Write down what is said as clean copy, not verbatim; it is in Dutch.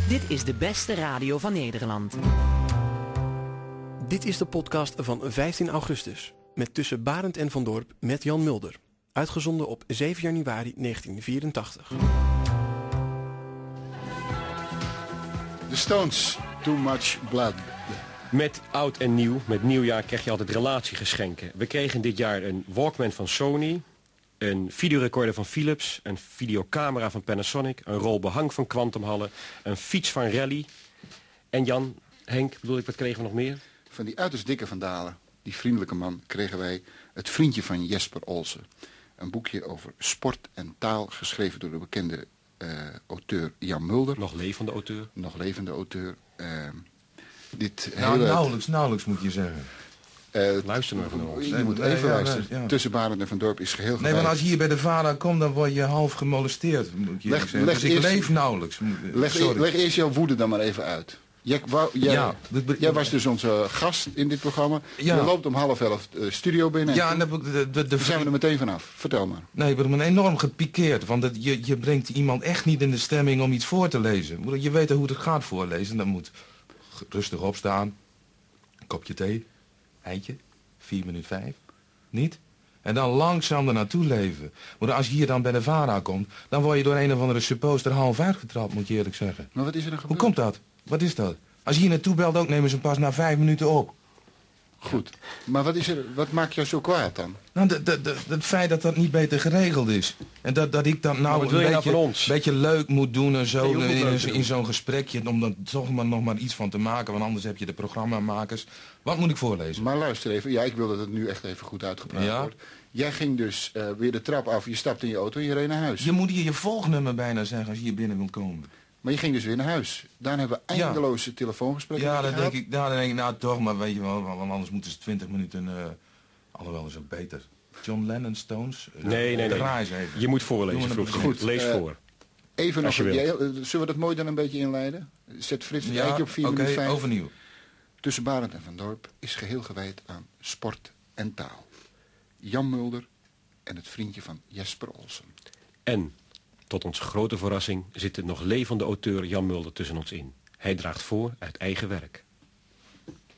Dit is de beste radio van Nederland. Dit is de podcast van 15 augustus. Met Tussen Barend en Van Dorp met Jan Mulder. Uitgezonden op 7 januari 1984. The Stones, Too Much Blood. Met oud en nieuw, met nieuwjaar krijg je altijd relatiegeschenken. We kregen dit jaar een Walkman van Sony, een videorecorder van Philips, een videocamera van Panasonic, een rol behang van Quantum Halle, een fiets van Rally. En Jan, Henk, wat kregen we nog meer? Van die uiterst dikke Van Dalen, die vriendelijke man, kregen wij Het Vriendje van Jesper Olsen. Een boekje over sport en taal, geschreven door de bekende auteur Jan Mulder. Nog levende auteur. Dit nauwelijks moet je zeggen. Luister maar van ons. Je moet even luisteren. Ja. Tussen Barend en Van Dorp is geheel gewijd. Nee, want als je hier bij de vader komt, dan word je half gemolesteerd. Moet je zeggen. Dus ik leef nauwelijks. Leg eerst jouw woede dan maar even uit. Jij was dus onze gast in dit programma. Ja. Je loopt om 10:30 de studio binnen. Ja, en daar zijn we er meteen vanaf. Vertel maar. Nee, ik ben enorm gepikeerd. Want je brengt iemand echt niet in de stemming om iets voor te lezen. Je weet hoe het gaat voorlezen. Dan moet rustig opstaan. Een kopje thee. Eitje. 4:05. Niet? En dan langzaam er naartoe leven. Maar als je hier dan bij de VARA komt, dan word je door een of andere supposter half uitgetrapt, moet je eerlijk zeggen. Maar wat is er dan gebeurd? Hoe komt dat? Wat is dat? Als je hier naartoe belt ook, nemen ze hem pas na 5 minuten op. Goed. Maar wat maakt jou zo kwaad dan? Nou, het feit dat dat niet beter geregeld is. En dat ik dat nou een beetje leuk moet doen en zo in zo'n gesprekje, om er toch nog maar iets van te maken, want anders heb je de programmamakers. Wat moet ik voorlezen? Maar luister even, ik wil dat het nu echt even goed uitgepraat wordt. Jij ging dus weer de trap af, je stapte in je auto en je reed naar huis. Je moet hier je volgnummer bijna zeggen als je hier binnen wilt komen. Maar je ging dus weer naar huis. Daarna hebben we eindeloze telefoongesprekken gehad. Dan denk ik, nou toch, maar weet je wel, want anders moeten ze 20 minuten... alhoewel is ook beter. John Lennon, Stones... Nee. Je moet voorlezen, vroeg. Goed, lees voor. Even nog, zullen we dat mooi dan een beetje inleiden? Zet Frits het eitje op 4:05. Oké, overnieuw. Tussen Barend en Van Dorp is geheel gewijd aan sport en taal. Jan Mulder en Het Vriendje van Jesper Olsen. En... tot onze grote verrassing zit de nog levende auteur Jan Mulder tussen ons in. Hij draagt voor uit eigen werk.